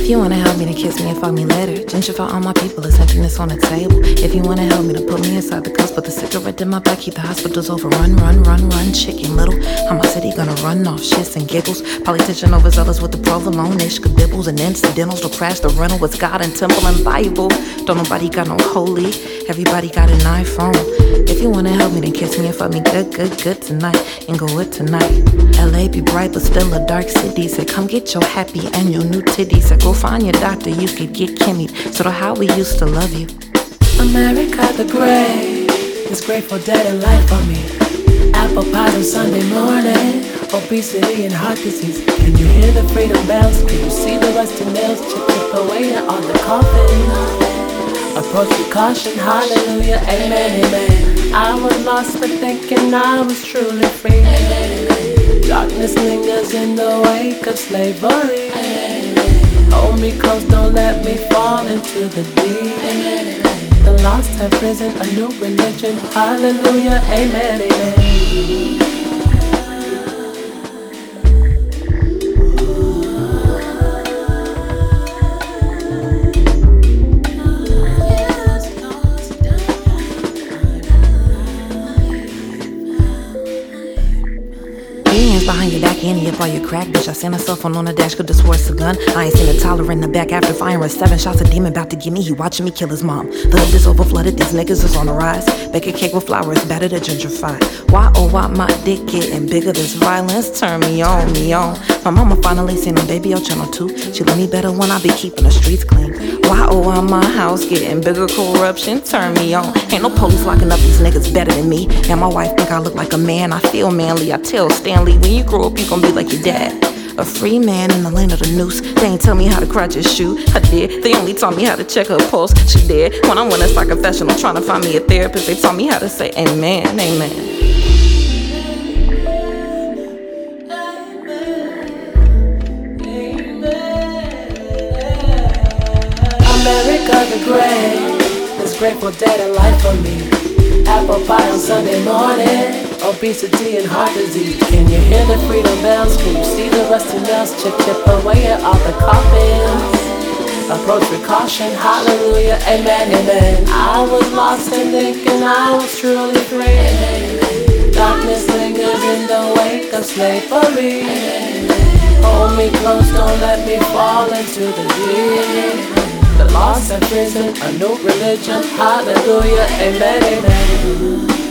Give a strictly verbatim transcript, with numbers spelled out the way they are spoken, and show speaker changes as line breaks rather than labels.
If you wanna help me, then kiss me and fuck me later. Gentrify all my people, it's emptiness on the table. If you wanna help me, then put me inside the cuffs, put the cigarette in my back, keep the hospitals over. Run, run, run, run, chicken little. How my city gonna run off shits and giggles? Politician overzealous with the provolone-ish kabibbles and incidentals. To crash the rental with God and temple and Bible. Don't nobody got no holy, everybody got an iPhone. If you wanna help me, then kiss me and fuck me good, good, good tonight. And go with tonight. L A be bright, but still a dark city. Said come get your happy and your new titties. Said go find your doctor, you could get Kimmy. Sort of how we used to love you.
America the Great is grateful dead and life for me. Apple pies on Sunday morning, obesity and heart disease. Can you hear the freedom bells? Can you see the rusty nails? Chip chip away on the coffin. Approach with caution, hallelujah, amen, amen. I was lost but thinking I was truly free. Darkness lingers in the wake of slavery. Hold me close, don't let me fall into the deep. The lost have risen, a new religion, hallelujah, amen, amen.
Behind your back, Annie up all your crack, bitch. I seen a cell phone on the dash, could've swore it's a gun. I ain't seen a Tyler in the back after firing seven shots. A demon about to get me, he watching me kill his mom. The hood is over flooded, these niggas is on the rise. Bake a cake with flowers, better to gentrify. Why oh why my dick getting bigger? This violence turn me on, me on. My mama finally seen a baby on channel two. She love me better when I be keeping the streets clean. Why oh why my house getting bigger? Corruption turn me on. Ain't no police locking up these niggas better than me. And my wife think I look like a man. I feel manly. I tell Stanley, when you grow up, you gon' be like your dad. A free man in the land of the noose. They ain't tell me how to crouch his shoe. I did. They only taught me how to check her pulse. She did. When I went as like a professional trying to find me a therapist, they taught me how to say amen, amen.
America the Great is grateful dead and life for me. Apple pie on Sunday morning, obesity and heart disease. Can you hear the freedom bells? Can you see the rusty nails? Chip chip away at all the coffins. Approach with caution, hallelujah, amen, amen. I was lost in thinking I was truly free. Darkness lingers in the wake of slavery. Hold me close, don't let me fall into the deep. The lost have risen, a new religion, hallelujah, amen, amen.